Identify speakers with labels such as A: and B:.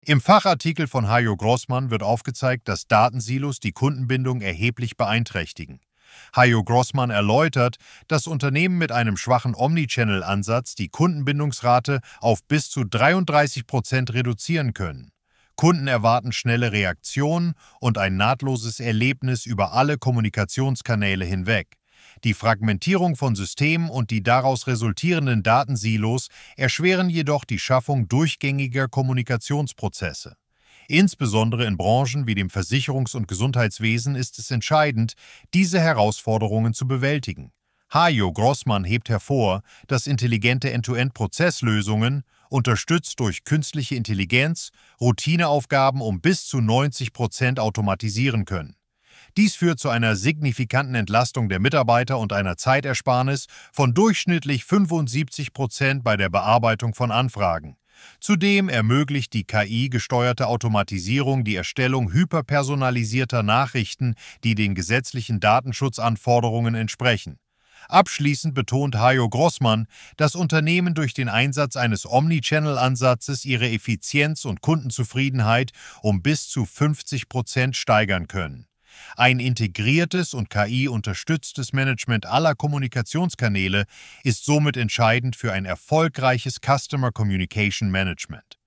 A: Im Fachartikel von Hajo Grossmann wird aufgezeigt, dass Datensilos die Kundenbindung erheblich beeinträchtigen. Hajo Grossmann erläutert, dass Unternehmen mit einem schwachen Omnichannel-Ansatz die Kundenbindungsrate auf bis zu 33% reduzieren können. Kunden erwarten schnelle Reaktionen und ein nahtloses Erlebnis über alle Kommunikationskanäle hinweg. Die Fragmentierung von Systemen und die daraus resultierenden Datensilos erschweren jedoch die Schaffung durchgängiger Kommunikationsprozesse. Insbesondere in Branchen wie dem Versicherungs- und Gesundheitswesen ist es entscheidend, diese Herausforderungen zu bewältigen. Hajo Grossmann hebt hervor, dass intelligente End-to-End-Prozesslösungen, unterstützt durch künstliche Intelligenz, Routineaufgaben um bis zu 90% automatisieren können. Dies führt zu einer signifikanten Entlastung der Mitarbeiter und einer Zeitersparnis von durchschnittlich 75% bei der Bearbeitung von Anfragen. Zudem ermöglicht die KI-gesteuerte Automatisierung die Erstellung hyperpersonalisierter Nachrichten, die den gesetzlichen Datenschutzanforderungen entsprechen. Abschließend betont Hajo Grossmann, dass Unternehmen durch den Einsatz eines Omnichannel-Ansatzes ihre Effizienz und Kundenzufriedenheit um bis zu 50% steigern können. Ein integriertes und KI-unterstütztes Management aller Kommunikationskanäle ist somit entscheidend für ein erfolgreiches Customer Communication Management.